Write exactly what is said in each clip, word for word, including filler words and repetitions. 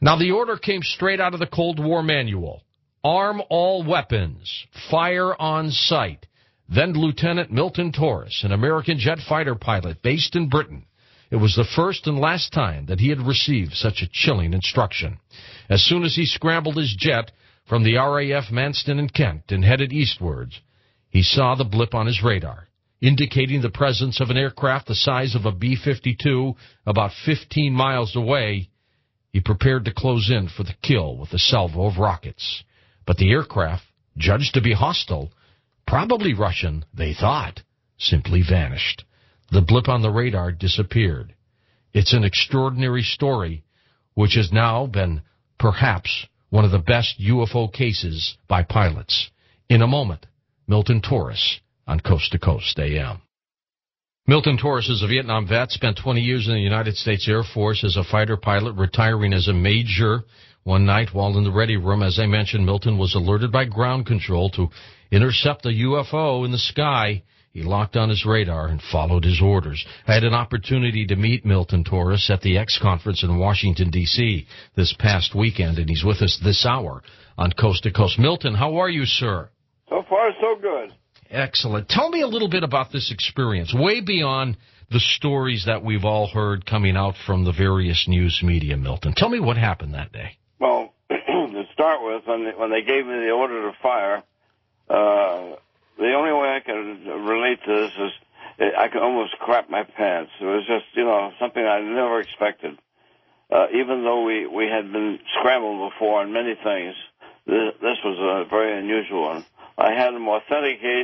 Now, the order came straight out of the Cold War manual. Arm all weapons. Fire on sight. Then Lieutenant Milton Torres, an American jet fighter pilot based in Britain. It was the first and last time that he had received such a chilling instruction. As soon as he scrambled his jet from the R A F Manston and Kent and headed eastwards, he saw the blip on his radar, indicating the presence of an aircraft the size of a B fifty-two about fifteen miles away. He prepared to close in for the kill with a salvo of rockets. But the aircraft, judged to be hostile, probably Russian, they thought, simply vanished. The blip on the radar disappeared. It's an extraordinary story, which has now been perhaps one of the best U F O cases by pilots. In a moment, Milton Torres on Coast to Coast A M. Milton Torres is a Vietnam vet, spent twenty years in the United States Air Force as a fighter pilot, retiring as a major. One night while in the ready room, as I mentioned, Milton was alerted by ground control to intercept a U F O in the sky. He locked on his radar and followed his orders. I had an opportunity to meet Milton Torres at the X Conference in Washington, D C this past weekend, and he's with us this hour on Coast to Coast. Milton, how are you, sir? So far, so good. Excellent. Tell me a little bit about this experience, way beyond the stories that we've all heard coming out from the various news media, Milton. Tell me what happened that day. Well, to start with, when they, when they gave me the order to fire, uh, the only way I could relate to this is I could almost crap my pants. It was just, you know, something I never expected. Uh, even though we, we had been scrambled before on many things, this, this was a very unusual one. I had them authenticate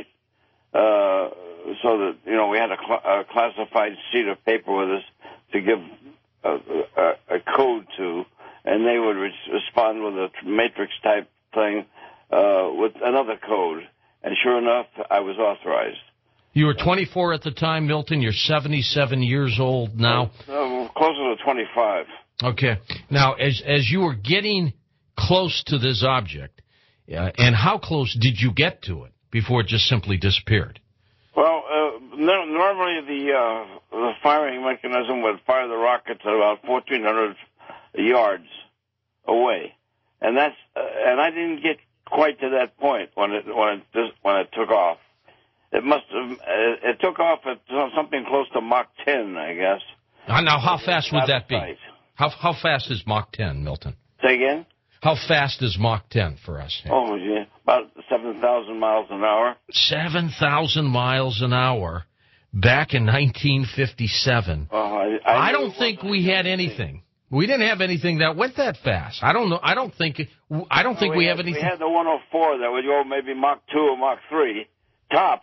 uh, so that, you know, we had a, cl- a classified sheet of paper with us to give a, a, a code to, and they would re- respond with a matrix-type thing uh, with another code. And sure enough, I was authorized. You were twenty-four at the time, Milton. You're seventy-seven years old now. Uh, closer to twenty-five. Okay. Now, as as you were getting close to this object, uh, and how close did you get to it before it just simply disappeared? Well, uh, no, normally the uh, the firing mechanism would fire the rockets at about fourteen hundred yards away, and that's uh, and I didn't get quite to that point when it when it when it took off. It must have it, it took off at something close to Mach ten, I guess. Uh, now, how fast would that be? Sight. How how fast is Mach ten, Milton? Say again? How fast is Mach ten for us? Oh, yeah, about seven thousand miles an hour. seven thousand miles an hour back in nineteen fifty-seven. Oh, I, I, I don't think we had anything. We didn't have anything that went that fast. I don't know. I don't think. I don't think no, we, we have had, anything. We had the one oh four that would go maybe Mach two or Mach three tops,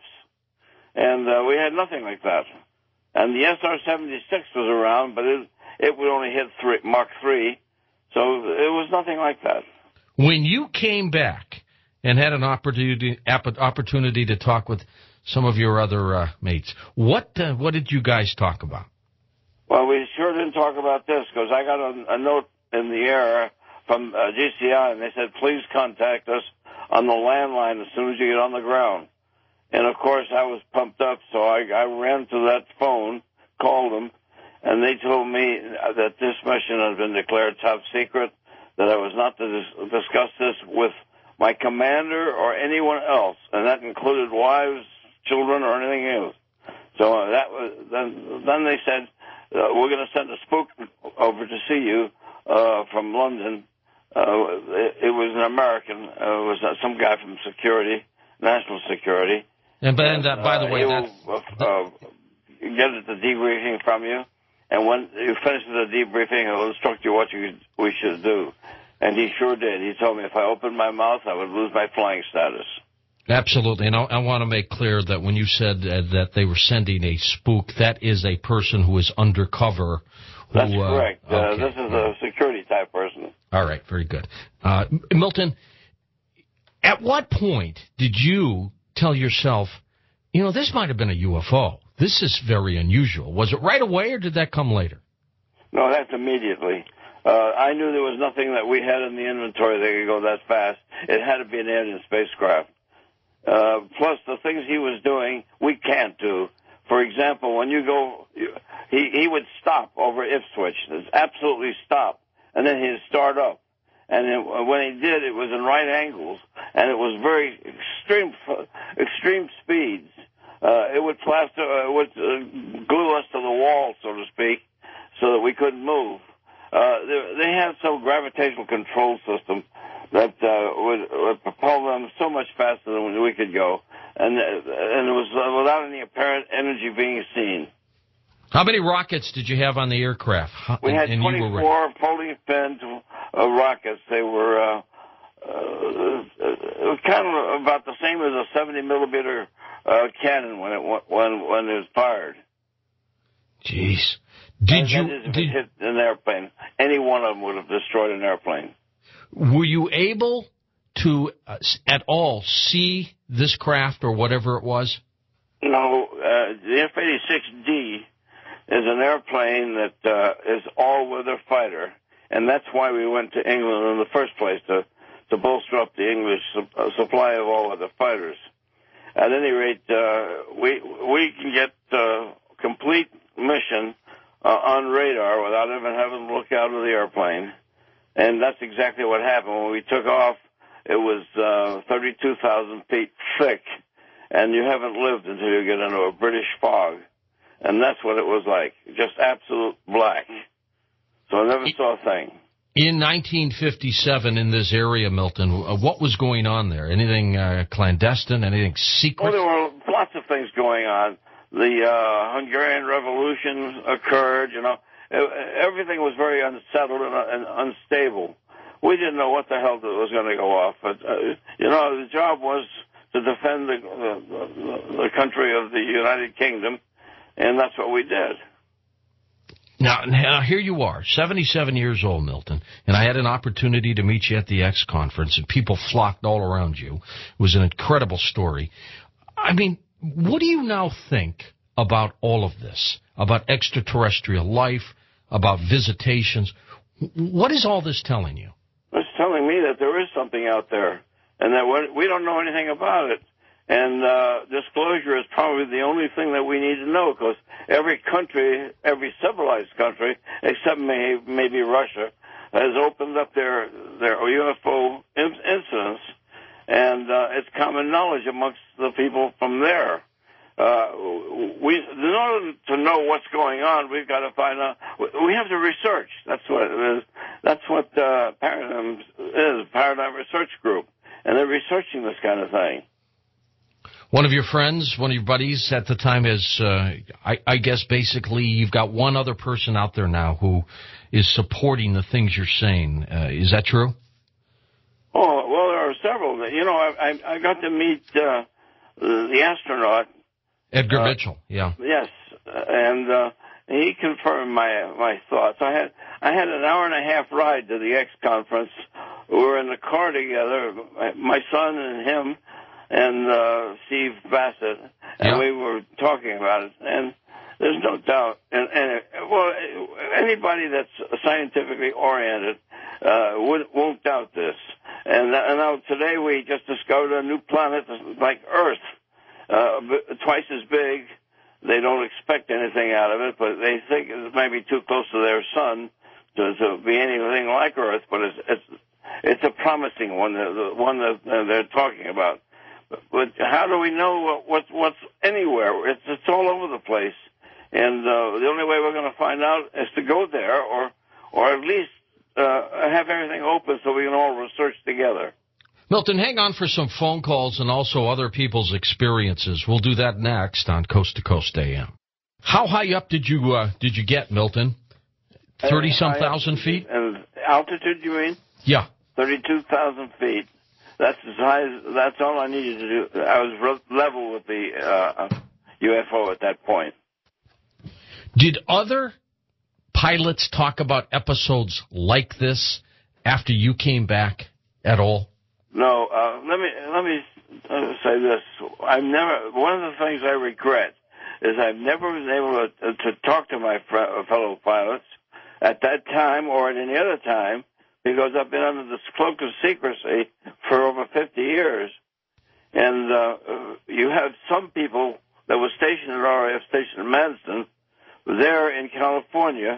and uh, we had nothing like that. And the S R seventy-six was around, but it it would only hit three, Mach three, so it was nothing like that. When you came back and had an opportunity opportunity to talk with some of your other uh, mates, what uh, what did you guys talk about? Well, we sure didn't talk about this because I got a, a note in the air from uh, G C I, and they said, please contact us on the landline as soon as you get on the ground. And, of course, I was pumped up, so I, I ran to that phone, called them, and they told me that this mission had been declared top secret, that I was not to dis- discuss this with my commander or anyone else, and that included wives, children, or anything else. So uh, that was then. Then they said, Uh, we're going to send a spook over to see you uh, from London. Uh, it, it was an American. Uh, it was uh, some guy from security, national security. And, and uh, by the way, he that's... will uh, get the debriefing from you. And when you finish the debriefing, he'll instruct you what you, we should do. And he sure did. He told me if I opened my mouth, I would lose my flying status. Absolutely, and I, I want to make clear that when you said uh, that they were sending a spook, that is a person who is undercover. Who, That's correct. Uh, okay. uh, this is a security-type person. All right, very good. Uh, Milton, at what point did you tell yourself, you know, this might have been a U F O? This is very unusual. Was it right away, or did that come later? No, that's immediately. Uh, I knew there was nothing that we had in the inventory that could go that fast. It had to be an alien spacecraft. Uh, plus, the things he was doing, we can't do. For example, when you go, he, he would stop over Ipswich. It's absolutely stop. and then he'd start up. And it, when he did, it was in right angles, and it was very extreme, extreme speeds. Uh, it would plaster, uh, it would uh, glue us to the wall, so to speak, so that we couldn't move. Uh, they, they had some gravitational control system that uh, would, would propel them so much faster than we could go, and and it was uh, without any apparent energy being seen. How many rockets did you have on the aircraft? We had and, and twenty-four fully finned uh, rockets. They were uh, uh, kind of about the same as a seventy millimeter uh, cannon when it when when it was fired. Jeez, did and you if did, it hit an airplane? Any one of them would have destroyed an airplane. Were you able to uh, at all see this craft or whatever it was? No, uh, the F eighty-six D is an airplane that uh, is all-weather fighter, and that's why we went to England in the first place, to, to bolster up the English su- uh, supply of all-weather fighters. At any rate, uh, we we can get uh, complete mission uh, on radar without even having to look out of the airplane, and that's exactly what happened. When we took off, it was uh, thirty-two thousand feet thick, and you haven't lived until you get into a British fog. And that's what it was like, just absolute black. So I never saw a thing. In nineteen fifty-seven, in this area, Milton, what was going on there? Anything uh, clandestine? Anything secret? Well, there were lots of things going on. The uh, Hungarian Revolution occurred, you know. Everything was very unsettled and, and unstable. We didn't know what the hell was going to go off. But, uh, you know, the job was to defend the, the, the country of the United Kingdom. And that's what we did. Now, now, here you are, seventy-seven years old, Milton, and I had an opportunity to meet you at the X conference, and people flocked all around you. It was an incredible story. I mean, what do you now think about all of this, about extraterrestrial life, about visitations? What is all this telling you? It's telling me that there is something out there, and that we don't know anything about it. And uh, disclosure is probably the only thing that we need to know, because every country, every civilized country, except may, maybe Russia, has opened up their their U F O in- incidents, and uh, it's common knowledge amongst the people from there. Uh, we, in order to know what's going on, we've got to find out. We have to research. That's what it is. That's what uh, Paradigm is, Paradigm Research Group, and they're researching this kind of thing. One of your friends, one of your buddies at the time is, uh, I, I guess basically you've got one other person out there now who is supporting the things you're saying. Uh, is that true? Oh, well, there are several. You know, I, I, I got to meet uh, the astronaut. Edgar uh, Mitchell, yeah. Yes, and uh, he confirmed my my thoughts. I had I had an hour and a half ride to the X conference. We were in the car together, my son and him, and uh, Steve Bassett, and yeah. we were talking about it. And there's no doubt, and, and well, anybody that's scientifically oriented uh, would, won't doubt this. And, and now today we just discovered a new planet like Earth, uh, twice as big. They don't expect anything out of it, but they think it might be too close to their sun to, to be anything like Earth. But it's it's it's a promising one, the one that they're talking about. But how do we know what, what what's anywhere? It's it's all over the place, and uh, the only way we're going to find out is to go there, or or at least uh, have everything open so we can all research together. Milton, hang on for some phone calls and also other people's experiences. We'll do that next on Coast to Coast A M. How high up did you uh, did you get, Milton? Thirty some uh, thousand feet. And altitude, you mean? Yeah. Thirty-two thousand feet. That's as high as, that's all I needed to do. I was re- level with the uh, U F O at that point. Did other pilots talk about episodes like this after you came back at all? No. Uh, let me let me uh, say this. I've never. One of the things I regret is I've never been able to, to talk to my fr- fellow pilots at that time or at any other time, because I've been under this cloak of secrecy for over fifty years. And uh, you have some people that were stationed at R A F Station in Manston, there in California,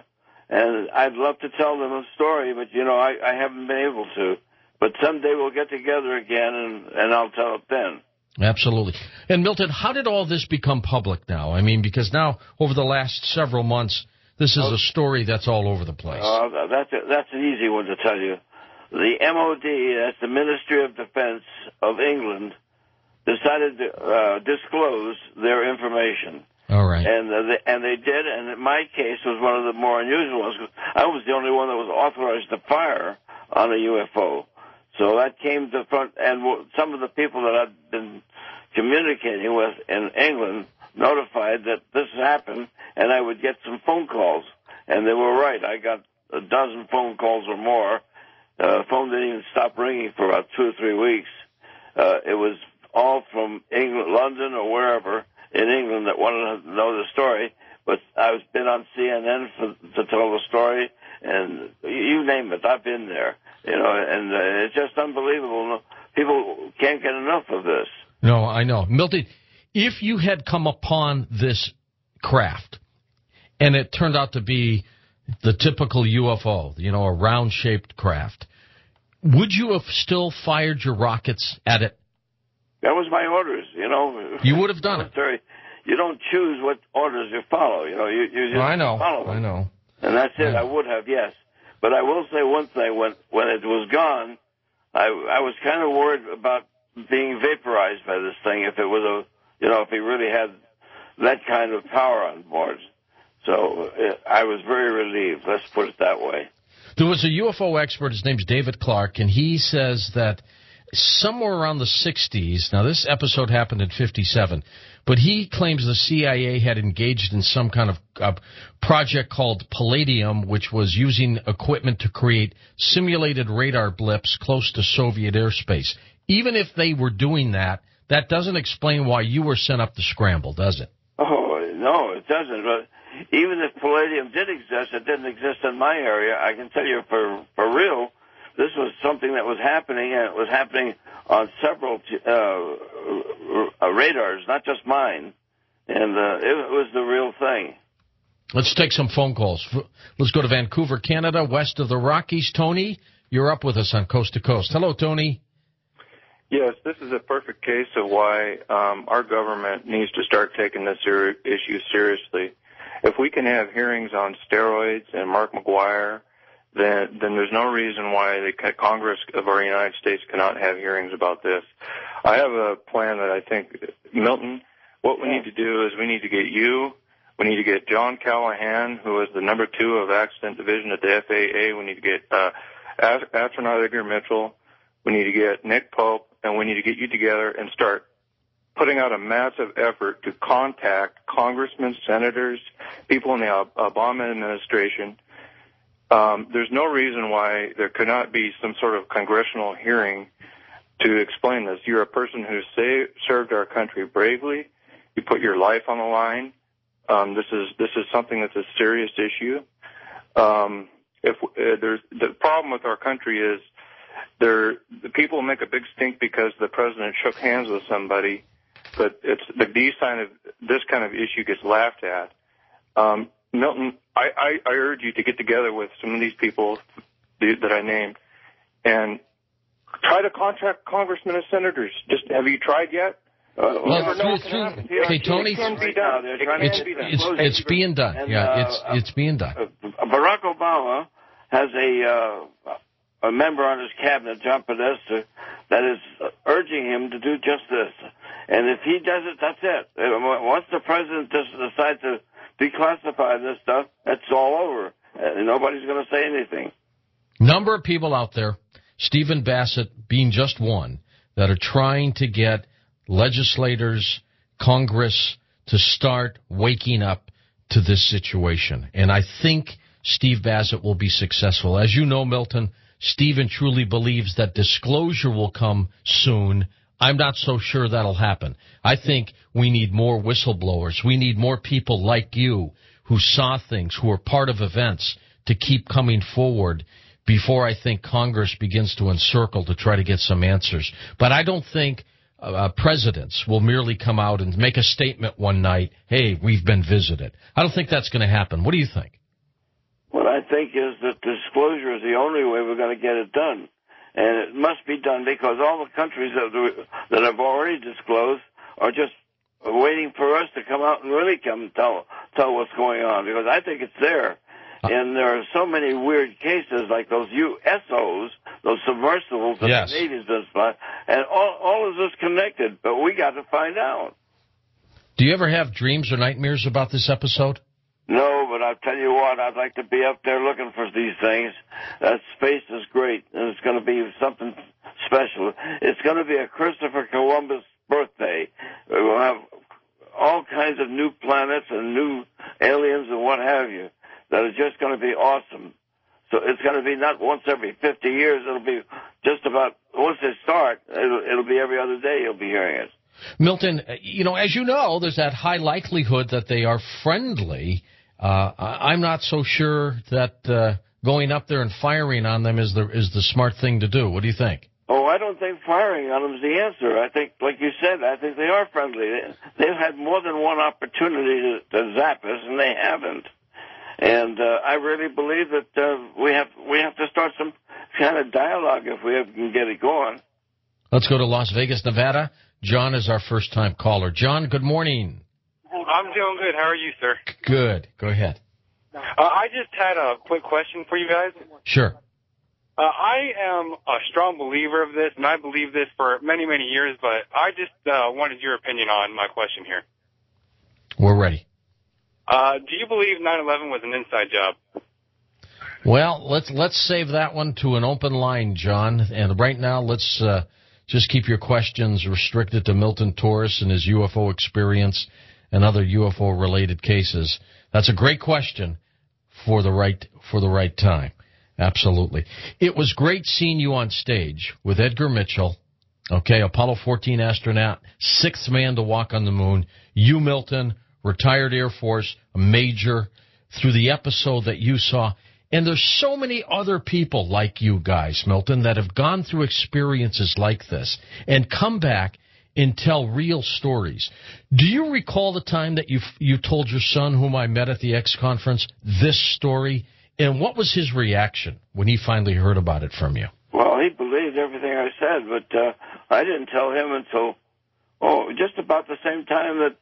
And I'd love to tell them a story, but, you know, I, I haven't been able to. But someday we'll get together again, and, and I'll tell it then. Absolutely. And, Milton, how did all this become public now? I mean, because now, over the last several months, this is a story that's all over the place. Uh, that's, a, that's an easy one to tell you. The M O D, that's the Ministry of Defense of England, decided to uh, disclose their information. All right. And uh, they, and they did, and in my case was one of the more unusual ones. I was the only one that was authorized to fire on a U F O. So that came to front, and some of the people that I've been communicating with in England notified that this happened, and I would get some phone calls. And they were right. I got a dozen phone calls or more. Uh, phone didn't even stop ringing for about two or three weeks. Uh, it was all from England, London or wherever in England that wanted to know the story. But I've been on C N N for, to tell the story, and you name it, I've been there. You know, and uh, it's just unbelievable. People can't get enough of this. No, I know. Milton, if you had come upon this craft and it turned out to be the typical U F O, you know, a round-shaped craft, would you have still fired your rockets at it? That was my orders, you know. You would have done it. You don't choose what orders you follow. You know, you, you just well, I know. follow them. I know. And that's it. I, I would have, yes. But I will say one thing. When when it was gone, I I was kind of worried about being vaporized by this thing. If it was a, you know, if he really had that kind of power on board. So it, I was very relieved. Let's put it that way. There was a U F O expert. His name's David Clark, and he says that somewhere around the sixties, now this episode happened in fifty-seven, but he claims the C I A had engaged in some kind of uh, project called Palladium, which was using equipment to create simulated radar blips close to Soviet airspace. Even if they were doing that, that doesn't explain why you were sent up to scramble, does it? Oh, no, it doesn't. But even if Palladium did exist, it didn't exist in my area. I can tell you for, for real, this was something that was happening, and it was happening on several uh, uh, radars, not just mine. And uh, it was the real thing. Let's take some phone calls. Let's go to Vancouver, Canada, west of the Rockies. Tony, you're up with us on Coast to Coast. Hello, Tony. Yes, this is a perfect case of why um, our government needs to start taking this ser- issue seriously. If we can have hearings on steroids and Mark McGuire, then, then there's no reason why the Congress of our United States cannot have hearings about this. I have a plan that I think, Milton, what we need to do is we need to get you, we need to get John Callahan, who is the number two of Accident Division at the F A A. We need to get uh, Astronaut Edgar Mitchell. We need to get Nick Pope, and we need to get you together and start putting out a massive effort to contact congressmen, senators, people in the Obama administration. Um, there's no reason why there could not be some sort of congressional hearing to explain this. You're a person who saved, served our country bravely. You put your life on the line. Um, this is this is something that's a serious issue. Um, if uh, there's the problem with our country is there the people make a big stink because the president shook hands with somebody, but it's the these kind of this kind of issue gets laughed at. Um, Milton, I, I, I urge you to get together with some of these people that I named and try to contact congressmen and senators. Just have you tried yet? Uh, well, through, through, okay, Tony, it can be done. It's, it's, it's being done. And, yeah, uh, it's it's being done. Uh, Barack Obama has a uh, a member on his cabinet, John Podesta, that is urging him to do just this. And if he does it, that's it. Once the president just decides to declassify this stuff, that's all over. And nobody's going to say anything. Number of people out there, Stephen Bassett being just one, that are trying to get legislators, Congress, to start waking up to this situation. And I think Steve Bassett will be successful. As you know, Milton, Stephen truly believes that disclosure will come soon. I'm not so sure that'll happen. I think we need more whistleblowers. We need more people like you who saw things, who are part of events, to keep coming forward before I think Congress begins to encircle to try to get some answers. But I don't think uh, presidents will merely come out and make a statement one night, hey, we've been visited. I don't think that's going to happen. What do you think? what I think is that disclosure is the only way we're going to get it done. And it must be done because all the countries that, that have already disclosed are just waiting for us to come out and really come and tell, tell what's going on, because I think it's there. And there are so many weird cases like those U S Os, those submersibles that yes. the Navy's been flying, and all, all of this connected, but we got to find out. Do you ever have dreams or nightmares about this episode? No, but I'll tell you what, I'd like to be up there looking for these things. That space is great, and it's going to be something special. It's going to be a Christopher Columbus birthday. We'll have all kinds of new planets and new aliens and what have you that are just going to be awesome. So it's going to be not once every fifty years. It'll be just about, once they start, it'll, it'll be every other day you'll be hearing it. Milton, you know, as you know, there's that high likelihood that they are friendly. Uh, I'm not so sure that uh, going up there and firing on them is the is the smart thing to do. What do you think? Oh, I don't think firing on them is the answer. I think, like you said, I think they are friendly. They've had more than one opportunity to, to zap us, and they haven't. And uh, I really believe that uh, we have we have to start some kind of dialogue if we can get it going. Let's go to Las Vegas, Nevada. John is our first-time caller. John, good morning. I'm doing good. How are you, sir? Good. Go ahead. Uh, I just had a quick question for you guys. Sure. Uh, I am a strong believer of this, and I believe this for many, many years, but I just uh, wanted your opinion on my question here. We're ready. Uh, do you believe nine eleven was an inside job? Well, let's let's save that one to an open line, John. And right now, let's uh, just keep your questions restricted to Milton Torres and his U F O experience and other U F O-related cases. That's a great question for the right for the right time. Absolutely. It was great seeing you on stage with Edgar Mitchell, okay, Apollo fourteen astronaut, sixth man to walk on the moon. You, Milton, retired Air Force, a major, through the episode that you saw. And there's so many other people like you guys, Milton, that have gone through experiences like this and come back and tell real stories. Do you recall the time that you you told your son, whom I met at the X conference, this story? And what was his reaction when he finally heard about it from you? Well, he believed everything I said, but uh, I didn't tell him until, oh, just about the same time that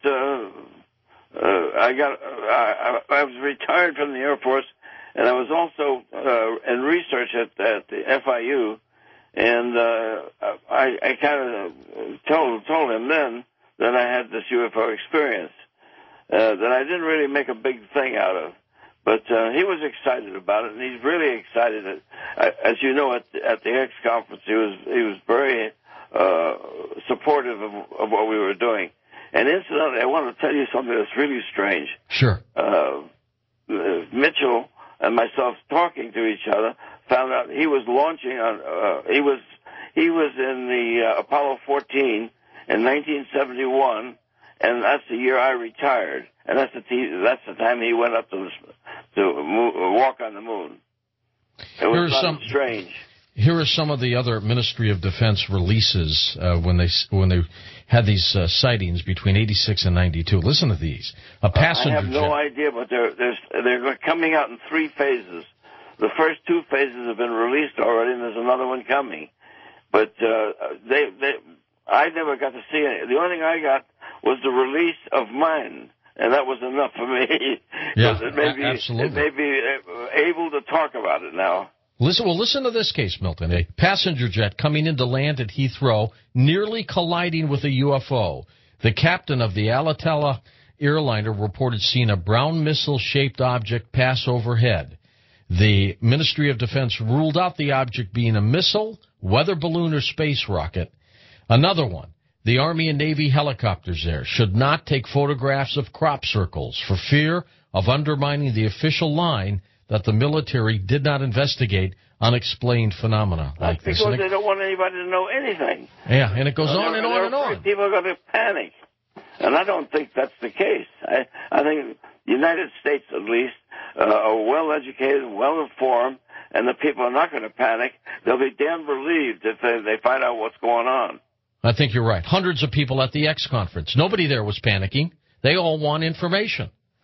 uh, uh, I got, I, I was retired from the Air Force, and I was also uh, in research at, at the F I U, and uh, I, I kind of told told him then that I had this U F O experience uh, that I didn't really make a big thing out of. But uh, he was excited about it, and he's really excited. At, as you know, at the, at the X conference, he was he was very uh, supportive of, of what we were doing. And incidentally, I want to tell you something that's really strange. Sure. Uh, Mitchell and myself talking to each other found out he was launching on. Uh, he was he was in the uh, Apollo fourteen in nineteen seventy-one. And that's the year I retired, and that's the t- that's the time he went up to the, to move, walk on the moon. It was some, strange. Here are some of the other Ministry of Defense releases uh, when they when they had these uh, sightings between eighty-six and ninety-two. Listen to these. A passenger. I have no jet. idea, but they're they're they're coming out in three phases. The first two phases have been released already, and there's another one coming. But uh, they they I never got to see it. The only thing I got was the release of mine, and that was enough for me. Yeah, it may be, absolutely. It may be able to talk about it now. Listen, well, listen to this case, Milton. A passenger jet coming in to land at Heathrow, nearly colliding with a U F O. The captain of the Alitalia airliner reported seeing a brown missile-shaped object pass overhead. The Ministry of Defense ruled out the object being a missile, weather balloon, or space rocket. Another one. The Army and Navy helicopters there should not take photographs of crop circles for fear of undermining the official line that the military did not investigate unexplained phenomena like because this. Because they don't want anybody to know anything. Yeah, and it goes so on and on and on. People are going to panic. And I don't think that's the case. I, I think the United States, at least, uh, are well-educated, well-informed, and the people are not going to panic. They'll be damn relieved if they, they find out what's going on. I think you're right. Hundreds of people at the X conference. Nobody there was panicking. They all want information.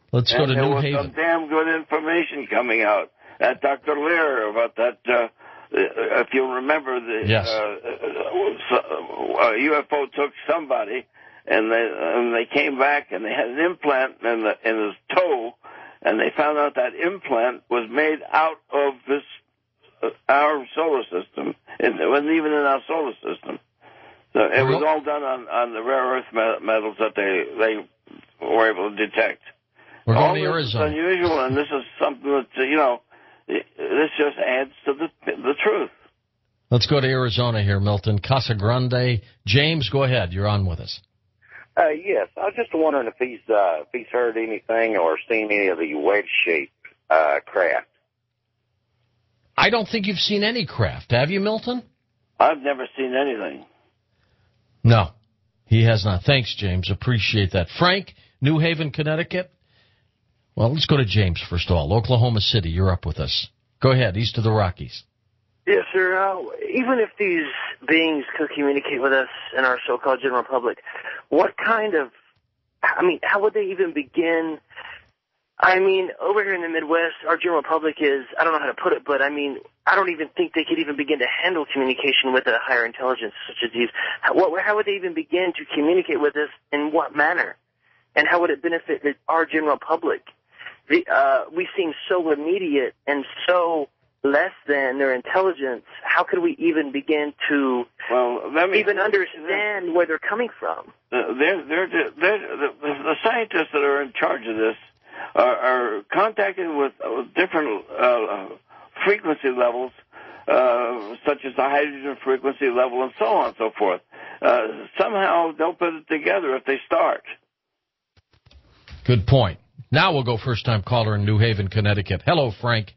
Let's and go to there New was Haven. some damn good information coming out at Doctor Lear about that. Uh, if you remember, the Yes. uh, a U F O took somebody, and they and they came back, and they had an implant in the in his toe, and they found out that implant was made out of this uh, our solar system. It wasn't even in our solar system. So it was all done on, on the rare earth metals that they they were able to detect. We're going all to this Arizona. is unusual, and this is something that, you know, this just adds to the the truth. Let's go to Arizona here, Milton. Casa Grande. James, go ahead. You're on with us. Uh, yes, I was just wondering if he's uh, if he's heard anything or seen any of the wedge-shaped uh, craft. I don't think you've seen any craft. Have you, Milton? I've never seen anything. No, he has not. Thanks, James. Appreciate that. Frank, New Haven, Connecticut. Well, let's go to James first of all. Oklahoma City, you're up with us. Go ahead, east of the Rockies. Yes, sir. Uh, even if these beings could communicate with us in our so-called general public, what kind of, I mean, how would they even begin? I mean, over here in the Midwest, our general public is, I don't know how to put it, but I mean, I don't even think they could even begin to handle communication with a higher intelligence such as these. How, what, how would they even begin to communicate with us? In what manner? And how would it benefit the, our general public? The, uh, we seem so immediate and so less than their intelligence. How could we even begin to well, let me, even understand where they're coming from? Uh, they're, they're, they're, the, the scientists that are in charge of this are, are contacting with, with different uh, frequency levels, uh, such as the hydrogen frequency level and so on and so forth. Uh, somehow they'll put it together if they start. Good point. Now we'll go first-time caller in New Haven, Connecticut. Hello, Frank.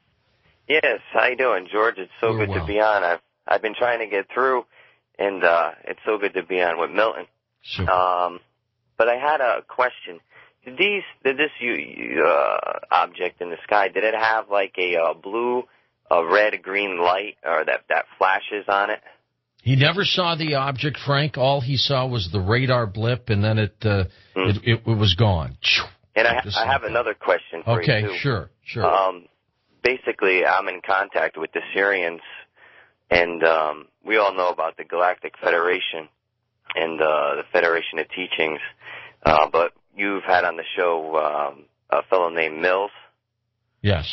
Yes, how you doing, George? It's so You're good well. to be on. I've I've been trying to get through, and uh, it's so good to be on with Milton. Super. Um, but I had a question. Did these did this uh, object in the sky? Did it have like a uh, blue, a red, green light, or that that flashes on it? He never saw the object, Frank. All he saw was the radar blip, and then it uh, Hmm. it, it, it was gone. And I, Just I like have that. another question for Okay, you too. sure, sure. Um, basically, I'm in contact with the Syrians, and um, we all know about the Galactic Federation and uh, the Federation of Teachings. Uh, but you've had on the show um, a fellow named Mills, Yes.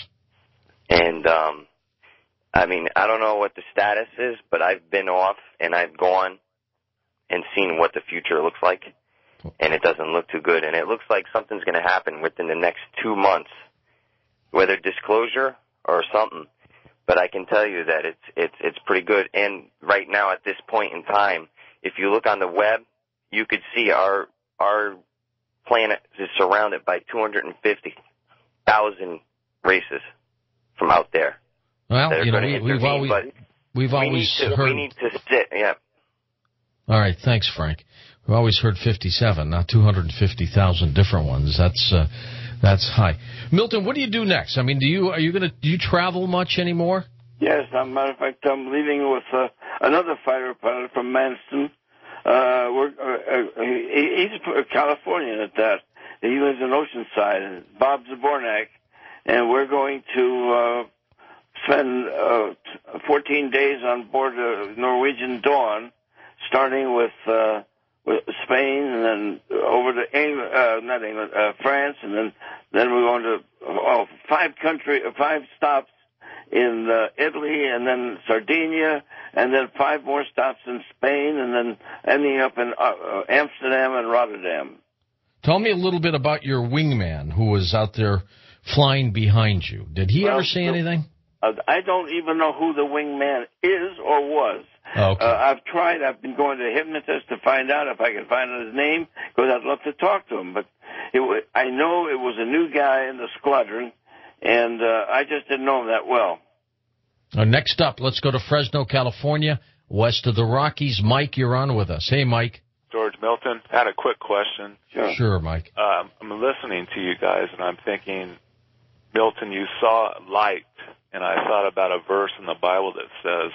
and um, I mean, I don't know what the status is, but I've been off and I've gone and seen what the future looks like, and it doesn't look too good. And it looks like something's going to happen within the next two months, whether disclosure or something. But I can tell you that it's it's it's pretty good. And right now, at this point in time, if you look on the web, you could see our our planet is surrounded by two hundred fifty thousand races from out there. Well, that are you know, going to we, we've intervene, always but we've we always need to, heard. we need to sit. Yeah. All right, thanks, Frank. We've always heard fifty-seven, not two hundred fifty thousand different ones. That's uh, that's high. Milton, what do you do next? I mean, do you are you going to do you travel much anymore? Yes, as a matter of fact, I'm leaving with uh, another fighter pilot from Manston. Uh, we're, uh, uh, he, he's a Californian at that. He lives in Oceanside, Bob Zabornak, and we're going to uh, spend uh, fourteen days on board the Norwegian Dawn, starting with, uh, with Spain and then over to England, uh, not England, uh, France, and then then we're going to oh, five country, five stops in uh, Italy, and then Sardinia, and then five more stops in Spain, and then ending up in uh, uh, Amsterdam and Rotterdam. Tell me a little bit about your wingman who was out there flying behind you. Did he Well, ever say the- anything? Uh, I don't even know who the wingman is or was. Okay. Uh, I've tried. I've been going to a hypnotist to find out if I can find out his name, because I'd love to talk to him. But it w- I know it was a new guy in the squadron, and uh, I just didn't know him that well. Uh, next up, let's go to Fresno, California, west of the Rockies. Mike, you're on with us. Hey, Mike. George Milton, I had a quick question. Sure. Sure, Mike. Um, I'm listening to you guys, and I'm thinking, Milton, you saw light, and I thought about a verse in the Bible that says,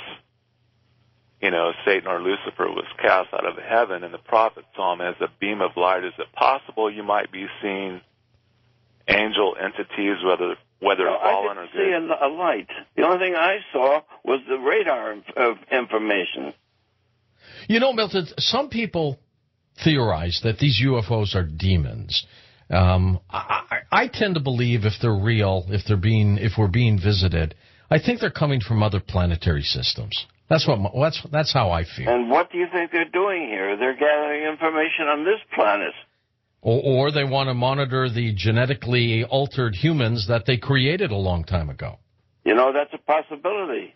you know, Satan or Lucifer was cast out of heaven, and the prophet saw him as a beam of light. Is it possible you might be seeing angel entities, whether whether No, fallen I or didn't see good? a, a light. The only thing I saw was the radar inf- of information. You know, Milton, some people theorize that these U F Os are demons. Um, I, I, I tend to believe if they're real, if they're being, if we're being visited, I think they're coming from other planetary systems. That's what. That's that's how I feel. And what do you think they're doing here? They're gathering information on this planet. Or, or they want to monitor the genetically altered humans that they created a long time ago. You know, that's a possibility.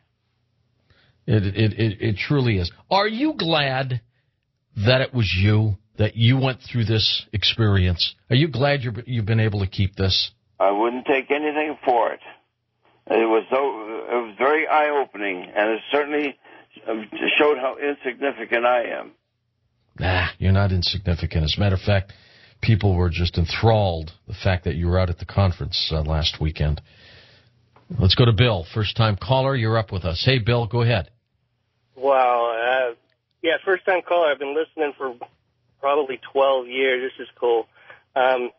It it it, it truly is. Are you glad that it was you, that you went through this experience? Are you glad you're, you've been able to keep this? I wouldn't take anything for it. It was so, it was very eye-opening, and it certainly showed how insignificant I am. Nah, you're not insignificant. As a matter of fact, people were just enthralled the fact that you were out at the conference uh, last weekend. Let's go to Bill, first-time caller. You're up with us. Hey, Bill, go ahead. Wow. Uh, yeah, first-time caller. I've been listening for probably twelve years. This is cool. Um,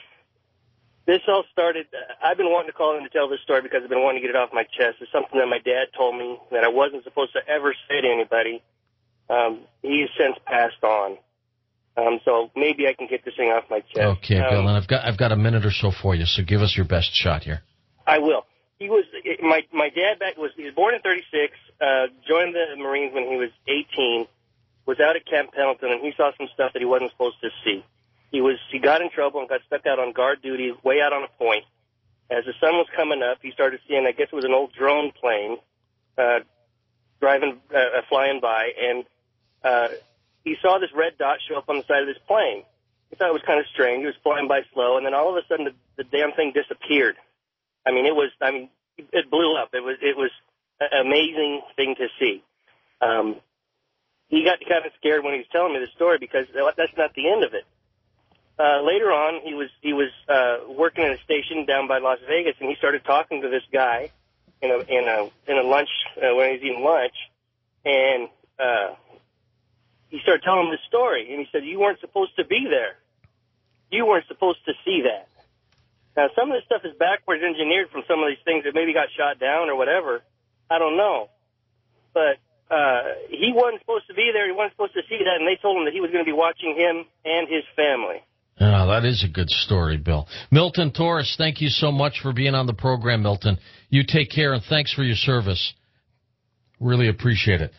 this all started, I've been wanting to call in to tell this story because I've been wanting to get it off my chest. It's something that my dad told me that I wasn't supposed to ever say to anybody. Um, he's since passed on. Um, so maybe I can get this thing off my chest. Okay, um, Bill, and I've got I've got a minute or so for you, so give us your best shot here. I will. He was my my dad. Back was he was born in thirty-six. Uh, joined the Marines when he was eighteen. Was out at Camp Pendleton, and he saw some stuff that he wasn't supposed to see. He was he got in trouble and got stuck out on guard duty, way out on a point. As the sun was coming up, he started seeing, I guess it was an old drone plane, uh, driving, uh, flying by, and uh, he saw this red dot show up on the side of this plane. He thought it was kind of strange. He was flying by slow, and then all of a sudden, the, the damn thing disappeared. I mean, it was. I mean, it blew up. It was. It was an amazing thing to see. Um, he got kind of scared when he was telling me the story because that's not the end of it. Uh, later on, he was he was uh, working at a station down by Las Vegas, and he started talking to this guy in a in a in a lunch uh, when he was eating lunch, and uh, he started telling him this story. And he said, "You weren't supposed to be there. You weren't supposed to see that." Now, some of this stuff is backwards engineered from some of these things that maybe got shot down or whatever. I don't know, but uh, he wasn't supposed to be there. He wasn't supposed to see that, and they told him that he was going to be watching him and his family. Oh, that is a good story, Bill. Milton Torres, thank you so much for being on the program, Milton. You take care, and thanks for your service. Really appreciate it.